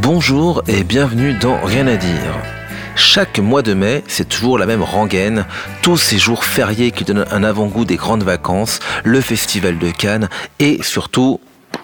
Bonjour et bienvenue dans Rien à dire. Chaque mois de mai, c'est toujours la même rengaine, tous ces jours fériés qui donnent un avant-goût des grandes vacances, le festival de Cannes et surtout...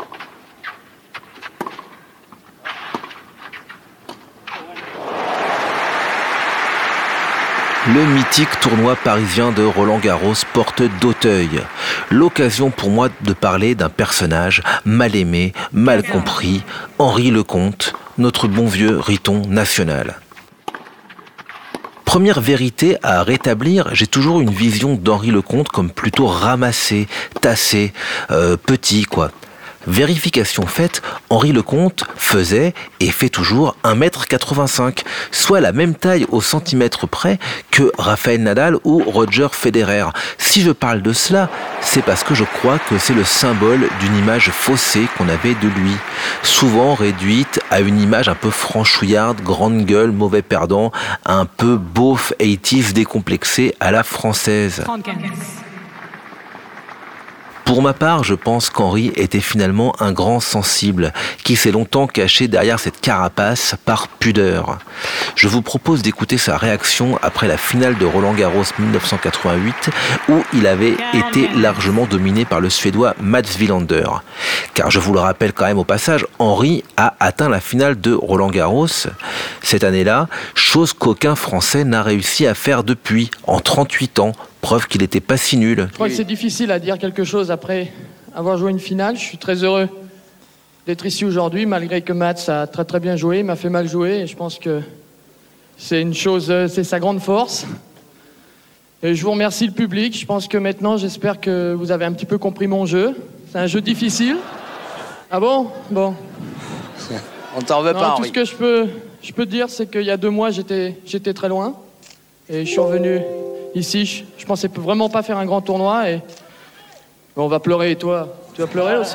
le mythique tournoi parisien de Roland-Garros porte d'Auteuil. L'occasion pour moi de parler d'un personnage mal aimé, mal compris, Henri Lecomte, notre bon vieux Riton national. Première vérité à rétablir, j'ai toujours une vision d'Henri Lecomte comme plutôt ramassé, tassé, petit quoi. Vérification faite, Henri Lecomte faisait et fait toujours 1m85, soit la même taille au centimètre près que Rafael Nadal ou Roger Federer. Si je parle de cela, c'est parce que je crois que c'est le symbole d'une image faussée qu'on avait de lui, souvent réduite à une image un peu franchouillarde, grande gueule, mauvais perdant, un peu beauf 80s décomplexé à la française. Pour ma part, je pense qu'Henri était finalement un grand sensible qui s'est longtemps caché derrière cette carapace par pudeur. Je vous propose d'écouter sa réaction après la finale de Roland-Garros 1988 où il avait été largement dominé par le Suédois Mats Wilander. Car je vous le rappelle quand même au passage, Henri a atteint la finale de Roland-Garros cette année-là, chose qu'aucun Français n'a réussi à faire depuis, en 38 ans. Preuve qu'il n'était pas si nul. Je crois que c'est difficile à dire quelque chose après avoir joué une finale. Je suis très heureux d'être ici aujourd'hui, malgré que Mats a très très bien joué, il m'a fait mal jouer. Et je pense que c'est une chose, c'est sa grande force. Et je vous remercie le public. Je pense que maintenant, j'espère que vous avez un petit peu compris mon jeu. C'est un jeu difficile. Ah bon ? Bon. On t'en veut pas, Henri. Tout ce que je peux dire, c'est qu'il y a 2 mois, j'étais très loin. Et je suis revenu ici. Je pensais vraiment pas faire un grand tournoi. Et bon, on va pleurer. Et toi, tu vas pleurer aussi ?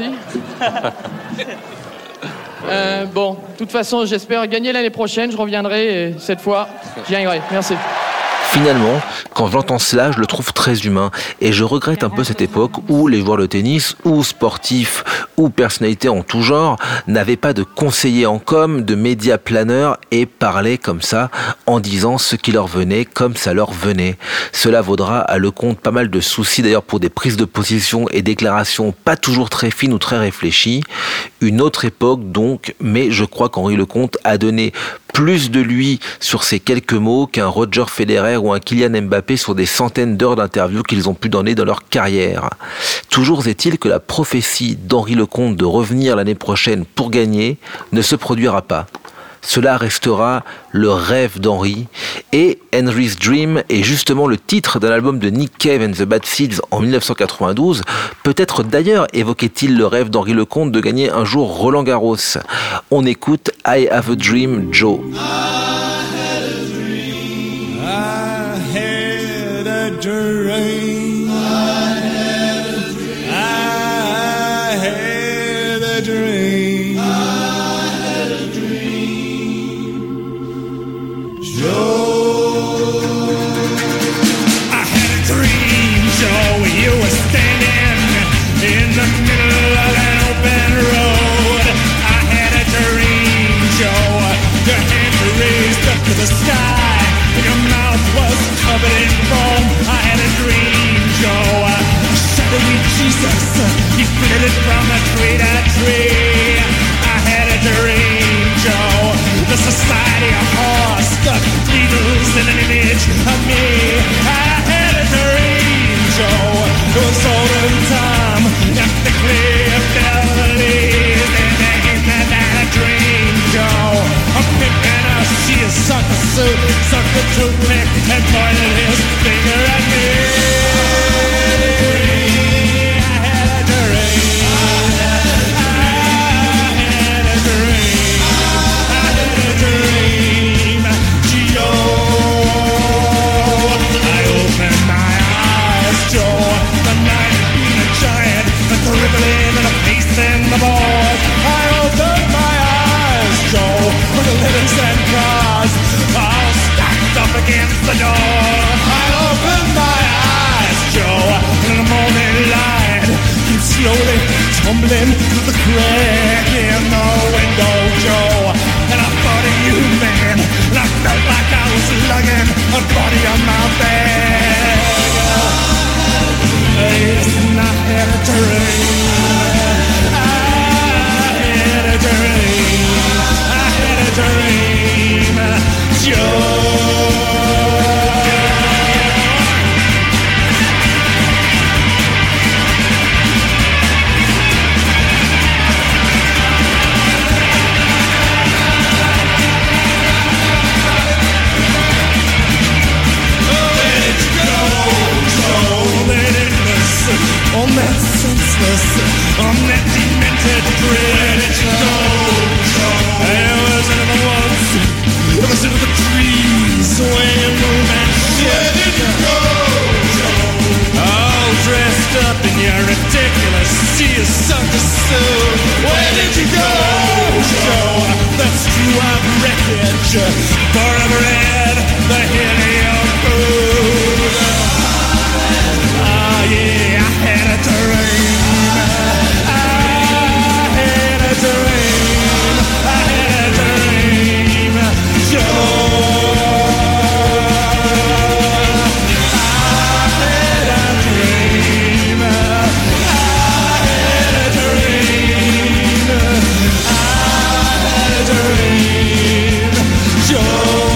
Bon, de toute façon, j'espère gagner l'année prochaine. Je reviendrai et cette fois, j'y gagnerai. Merci. Finalement, quand j'entends cela, je le trouve très humain et je regrette un peu cette époque où les joueurs de tennis ou sportifs ou personnalités en tout genre n'avaient pas de conseillers en com, de médias planeurs et parlaient comme ça en disant ce qui leur venait comme ça leur venait. Cela vaudra à Lecomte pas mal de soucis d'ailleurs pour des prises de position et déclarations pas toujours très fines ou très réfléchies. Une autre époque donc, mais je crois qu'Henri Lecomte a donné plus de lui sur ces quelques mots qu'un Roger Federer ou un Kylian Mbappé sur des centaines d'heures d'interviews qu'ils ont pu donner dans leur carrière. Toujours est-il que la prophétie d'Henri Lecomte de revenir l'année prochaine pour gagner ne se produira pas. Cela restera le rêve d'Henri et Henry's Dream est justement le titre d'un album de Nick Cave and the Bad Seeds en 1992. Peut-être d'ailleurs évoquait-il le rêve d'Henri Lecomte de gagner un jour Roland-Garros. On écoute I Have a Dream, Joe. I had a dream. I had a dream. I had a dream. The sky, your mouth was covered in foam. I had a dream, Joe. Shadowy Jesus, he flitted from tree to tree. I had a dream, Joe. The society of horse, the needles in an image of me. I had a dream, Joe. It was olden time, ethically abilities. And they gave me that dream, Joe. A pimp and a she sucked the suit, sucked the toothpick, and pointed his finger at me. I had a dream. I had a dream. I had a dream. Joe. I opened my eyes, Joe. The night had been a giant, the dribbling and a face in the balls. I opened my eyes, Joe, with the livings and cars all stacked up against the door. I opened my eyes, Joe, and in the morning light came slowly tumbling through the crack in the window, Joe. And I lugging a body on my back. Listen, I had a dream. I had a dream. I had a dream. Joe. On that senseless, on that demented dread, it goes. I was in the woods, I was in the trees, swaying romance shit. Where did you go, Joe? All dressed up in your ridiculous seersucker suit. Where did you go, Joe? That's true, I've wreckage, forever had the hit of your food. Yeah, I had a dream. I had a dream. I had a dream. Joe. I had a dream. I had a dream. I had a dream. Joe.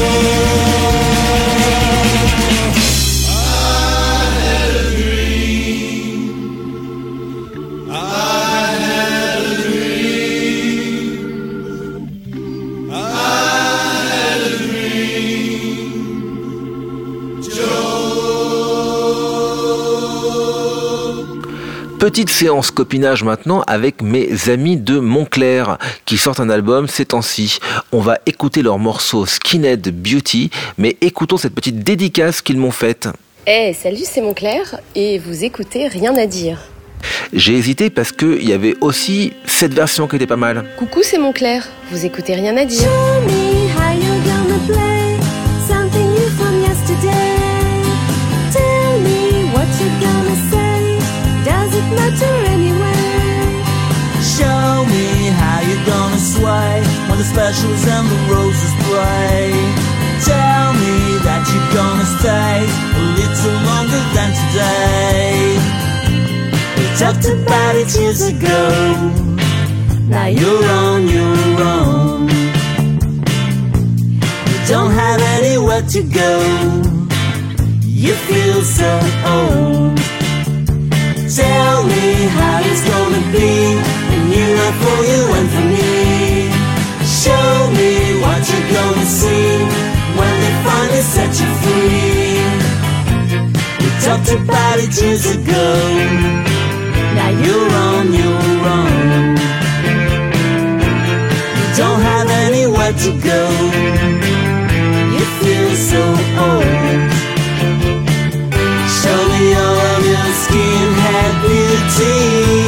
Petite séance copinage maintenant avec mes amis de Montclair qui sortent un album ces temps-ci. On va écouter leur morceau Skinhead Beauty, mais écoutons cette petite dédicace qu'ils m'ont faite. Hey, salut, c'est Montclair et vous écoutez Rien à dire. J'ai hésité parce qu'il y avait aussi cette version qui était pas mal. Coucou, c'est Montclair, vous écoutez Rien à dire. Show me how you're gonna play something new from yesterday. Tell me what you're gonna say. Does it matter anyway? Show me how you're gonna sway when the specials and the roses play. Tell me that you're gonna stay a little longer than today. We talked about it years ago. Now you're on your own. You don't have anywhere to go. You feel so old. Tell me how it's gonna be a new life for you and for me. Show me what you're gonna see when they finally set you free. We talked about it years ago. Now you're on your own. You don't have anywhere to go. You feel so old. Show me all of your skinhead beauty.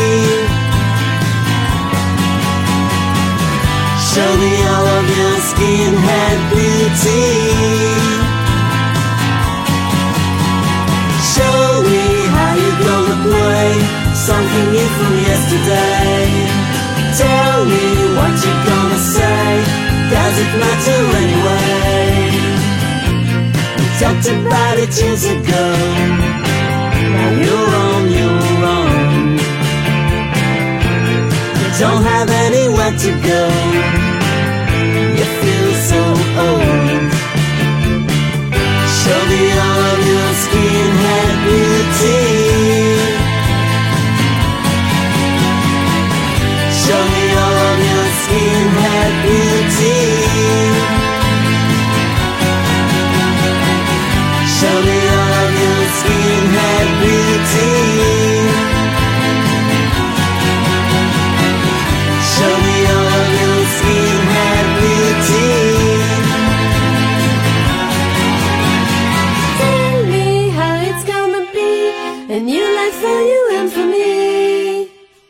Show me all of your skinhead beauty. Show me how you're gonna play something new from yesterday. Tell me what you're gonna say. Does it matter anyway? We talked about it years ago. Now you're on your own. You don't have anywhere to go. You feel so old. Show me all of your skinhead beauty. Show me all of your skinhead beauty. Show me all of your skinhead beauty. Show me all of your skinhead beauty. Tell me how it's gonna be a new life for you and for me.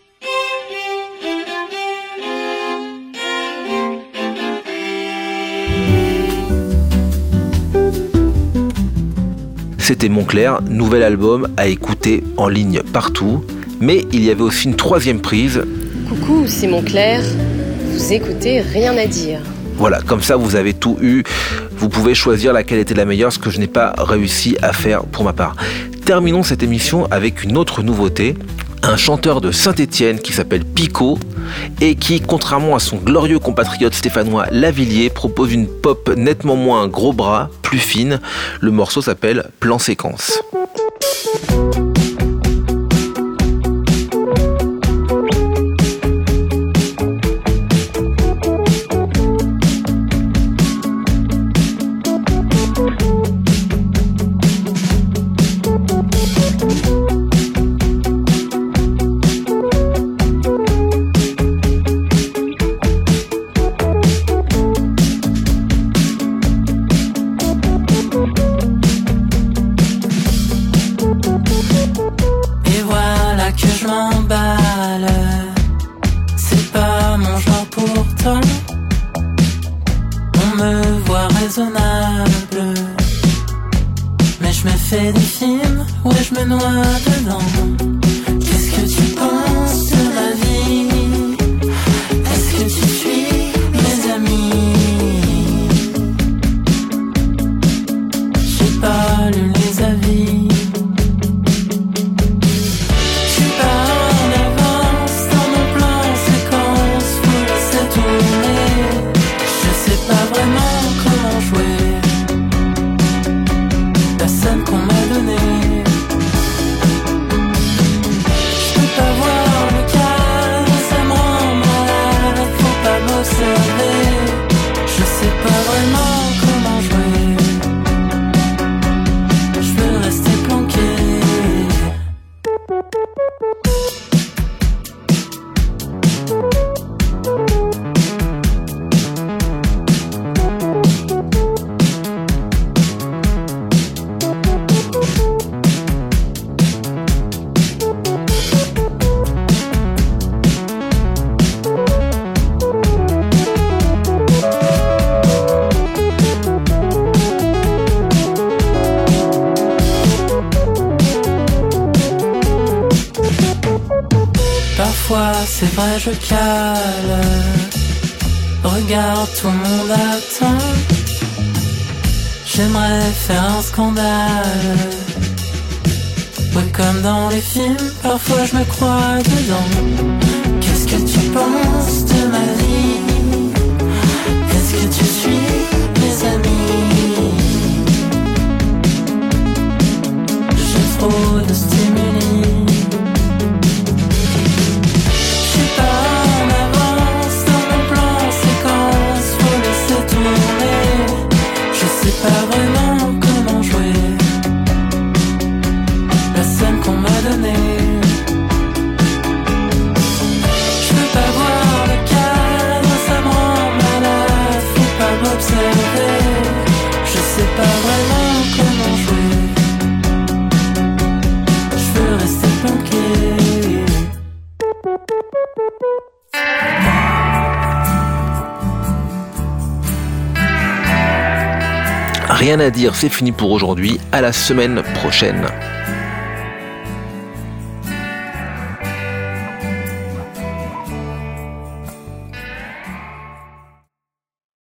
C'était Montclair, nouvel album à écouter en ligne partout. Mais il y avait aussi une troisième prise. Coucou, c'est Montclair, vous écoutez Rien à dire. Voilà, comme ça vous avez tout eu. Vous pouvez choisir laquelle était la meilleure, ce que je n'ai pas réussi à faire pour ma part. Terminons cette émission avec une autre nouveauté. Un chanteur de Saint-Étienne qui s'appelle Pico et qui, contrairement à son glorieux compatriote stéphanois Lavillier, propose une pop nettement moins gros bras, plus fine. Le morceau s'appelle Plan Séquence. C'est vrai, je cale. Regarde, tout le monde attend. J'aimerais faire un scandale. Ouais, comme dans les films, parfois je me crois dedans. Qu'est-ce que tu penses de ma vie? Est-ce que tu suis mes amis? J'ai trop de stimuli. Pas vraiment comment jouer la scène qu'on m'a donnée. Je veux pas voir le cadre, ça me rend malade. Faut pas m'observer. Je sais pas vraiment comment jouer. Je veux rester planqué. Rien à dire, c'est fini pour aujourd'hui. À la semaine prochaine.